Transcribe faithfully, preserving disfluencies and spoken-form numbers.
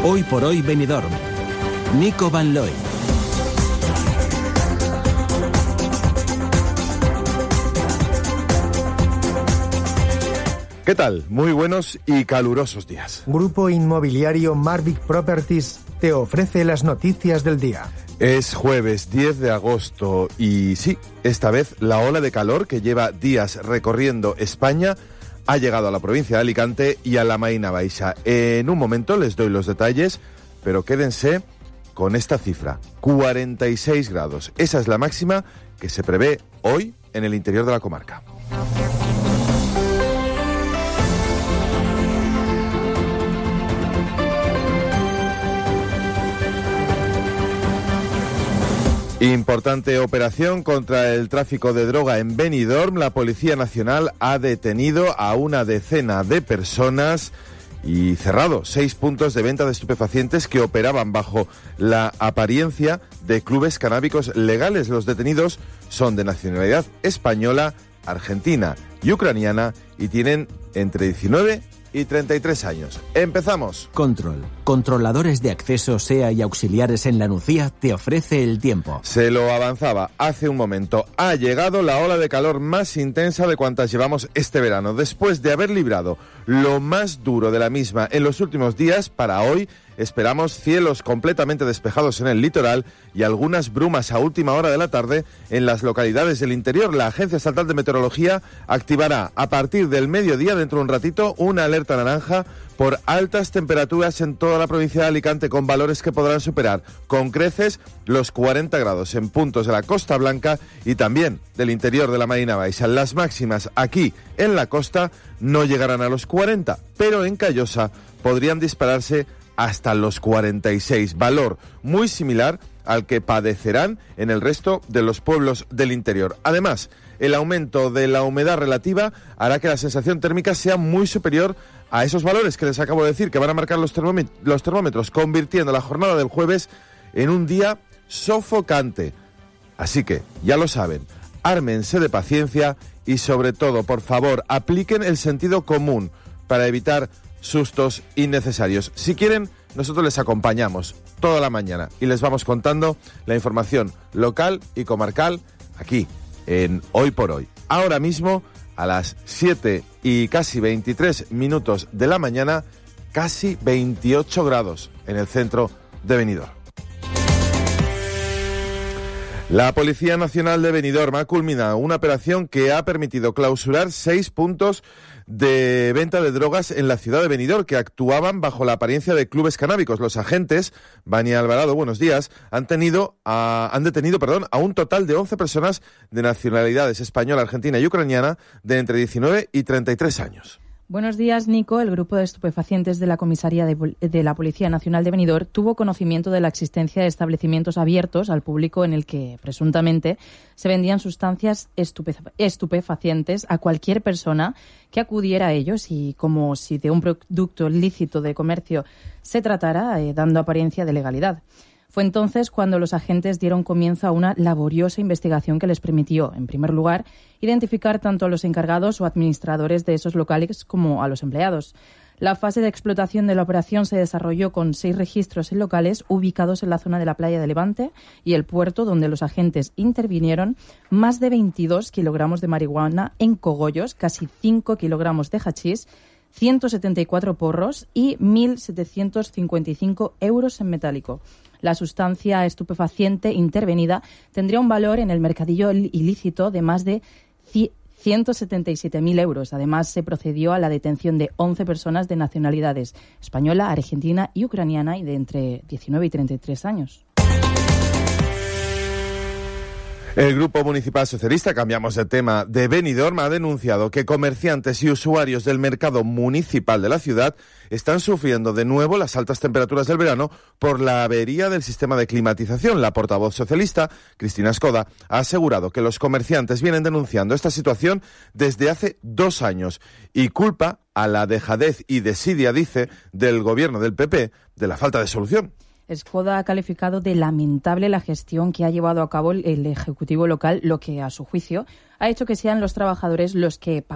Hoy por hoy Benidorm. Nico Van Looy. ¿Qué tal? Muy buenos y calurosos días. Grupo inmobiliario Marvic Properties te ofrece las noticias del día. Es jueves diez de agosto y sí, esta vez la ola de calor que lleva días recorriendo España ha llegado a la provincia de Alicante y a la Marina Baixa. En un momento les doy los detalles, pero quédense con esta cifra, cuarenta y seis grados. Esa es la máxima que se prevé hoy en el interior de la comarca. Importante operación contra el tráfico de droga en Benidorm. La Policía Nacional ha detenido a una decena de personas y cerrado seis puntos de venta de estupefacientes que operaban bajo la apariencia de clubes canábicos legales. Los detenidos son de nacionalidad española, argentina y ucraniana y tienen entre diecinueve y treinta y tres años. Empezamos. Control. Controladores de acceso SEA y auxiliares en la Nucía te ofrece el tiempo. Se lo avanzaba hace un momento. Ha llegado la ola de calor más intensa de cuantas llevamos este verano. Después de haber librado lo más duro de la misma en los últimos días, para hoy esperamos cielos completamente despejados en el litoral y algunas brumas a última hora de la tarde en las localidades del interior. La Agencia Estatal de Meteorología activará a partir del mediodía, dentro de un ratito, una alerta naranja por altas temperaturas en toda la provincia de Alicante, con valores que podrán superar con creces los cuarenta grados en puntos de la Costa Blanca y también del interior de la Marina Baixa. Las máximas aquí en la costa no llegarán a los cuarenta, pero en Callosa podrían dispararse hasta los cuarenta y seis, valor muy similar al que padecerán en el resto de los pueblos del interior. Además, el aumento de la humedad relativa hará que la sensación térmica sea muy superior a esos valores que les acabo de decir, que van a marcar los, termómet- los termómetros, convirtiendo la jornada del jueves en un día sofocante. Así que, ya lo saben, ármense de paciencia y, sobre todo, por favor, apliquen el sentido común para evitar sustos innecesarios. Si quieren, nosotros les acompañamos toda la mañana y les vamos contando la información local y comarcal aquí en Hoy por Hoy. Ahora mismo, a las siete y casi veintitrés minutos de la mañana, casi veintiocho grados en el centro de Benidorm. La Policía Nacional de Benidorm ha culminado una operación que ha permitido clausurar seis puntos de venta de drogas en la ciudad de Benidorm, que actuaban bajo la apariencia de clubes canábicos. Los agentes, Vania Alvarado, buenos días, han tenido a, han detenido perdón, a un total de once personas de nacionalidades española, argentina y ucraniana de entre diecinueve y treinta y tres años. Buenos días, Nico. El grupo de estupefacientes de la Comisaría de, de la Policía Nacional de Benidorm tuvo conocimiento de la existencia de establecimientos abiertos al público en el que, presuntamente, se vendían sustancias estupef- estupefacientes a cualquier persona que acudiera a ellos y, como si de un producto lícito de comercio se tratara, eh, dando apariencia de legalidad. Fue entonces cuando los agentes dieron comienzo a una laboriosa investigación que les permitió, en primer lugar, identificar tanto a los encargados o administradores de esos locales como a los empleados. La fase de explotación de la operación se desarrolló con seis registros en locales ubicados en la zona de la playa de Levante y el puerto, donde los agentes intervinieron más de veintidós kilogramos de marihuana en cogollos, casi cinco kilogramos de hachís, ciento setenta y cuatro porros y mil setecientos cincuenta y cinco euros en metálico. La sustancia estupefaciente intervenida tendría un valor en el mercadillo ilícito de más de ciento setenta y siete mil euros. Además, se procedió a la detención de once personas de nacionalidades española, argentina y ucraniana y de entre diecinueve y treinta y tres años. El Grupo Municipal Socialista, cambiamos de tema, de Benidorm, ha denunciado que comerciantes y usuarios del mercado municipal de la ciudad están sufriendo de nuevo las altas temperaturas del verano por la avería del sistema de climatización. La portavoz socialista, Cristina Escoda, ha asegurado que los comerciantes vienen denunciando esta situación desde hace dos años y culpa a la dejadez y desidia, dice, del gobierno del P P de la falta de solución. Escoda ha calificado de lamentable la gestión que ha llevado a cabo el Ejecutivo local, lo que, a su juicio, ha hecho que sean los trabajadores los que